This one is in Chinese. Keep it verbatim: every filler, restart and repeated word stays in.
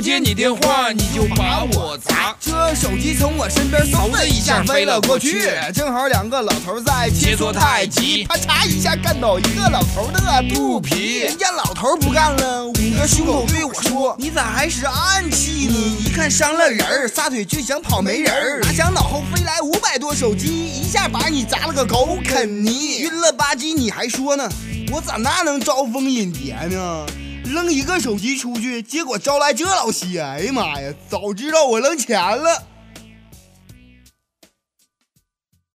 不接你电话，你就把我砸。 这手机从我身边嗖的一下飞了过去，正好两个老头在切磋太极，啪嚓一下干倒一个老头的肚皮。人家老头不干了，捂个胸口对我说：“你咋还使暗器呢？”一看伤了人儿，撒腿就想跑没人儿，哪想脑后飞来五百多手机，一下把你砸了个狗啃泥，晕了吧唧。你还说呢？我咋那能招蜂引蝶呢？扔一个手机出去，结果招来这老些，哎呀妈呀！早知道我扔钱了。